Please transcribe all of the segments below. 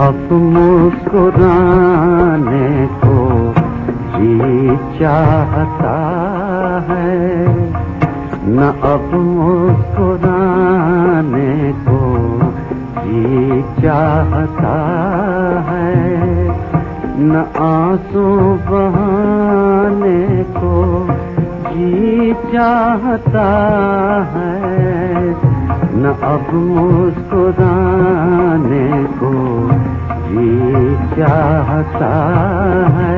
अब मुस्कुराने को जी चाहता है, न अब मुस्कुराने को जी चाहता है, न आंसू बहाने को जी चाहता है, न अब मुस्कुराने को जी चाहता है।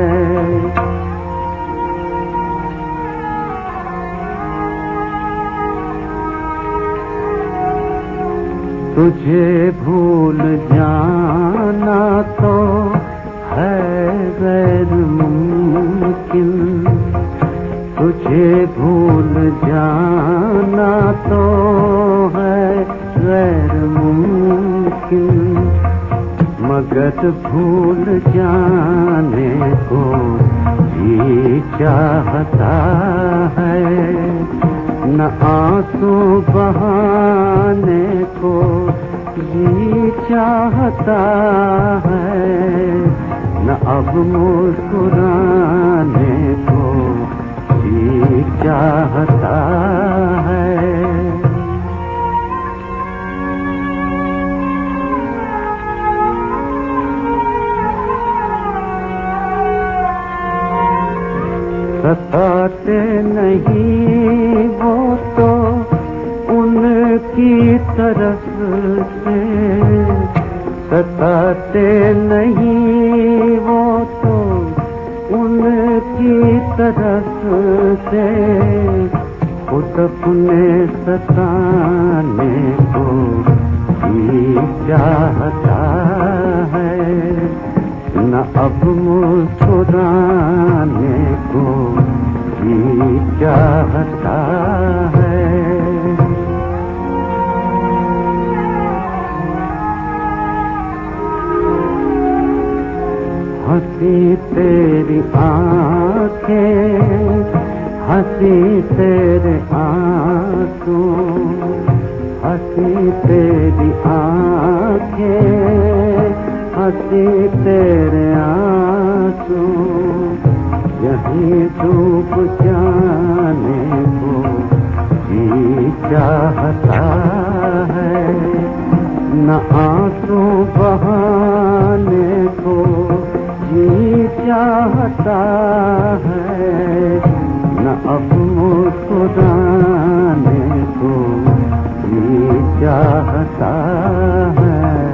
तुझे भूल जाना तो है गैर मुमकिन, तुझे भूल जाना तो है गैर मुमकिन, मगर भूल जाने को जी चाहता है, न आंसू बहाने को जी चाहता है, न अब मुस्कुराने को जी चाहता है। सताते नहीं वो तो उनकी तरफ से, सताते नहीं वो तो उनकी तरफ से, खुद अपने सताने को जी चाहता है, न अब मुस्कुराने को जी चाहता है। हंसी तेरी आंखें, हंसी तेरे आंसू, हंसी तेरी आंखें, हंसी तेरे आंसू, यहीं डूब जाने को जी चाहता है, न आंसू बहाने को जी चाहता है, न अब मुस्कुराने को जी चाहता है।